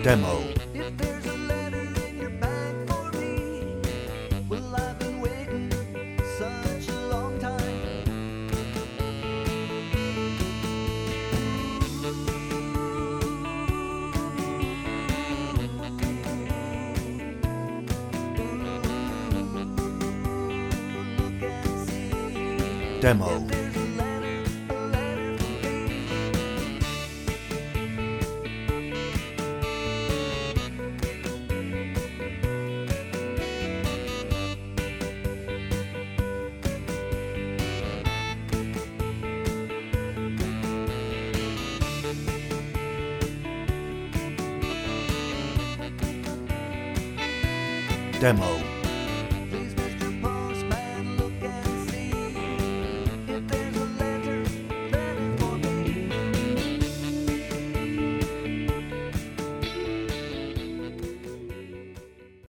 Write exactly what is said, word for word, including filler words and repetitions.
Demo. If there's a letter in your bag for me, well, I've been waiting such a long time. Look and see. Demo. If there's a letter, a letter for me. Demo.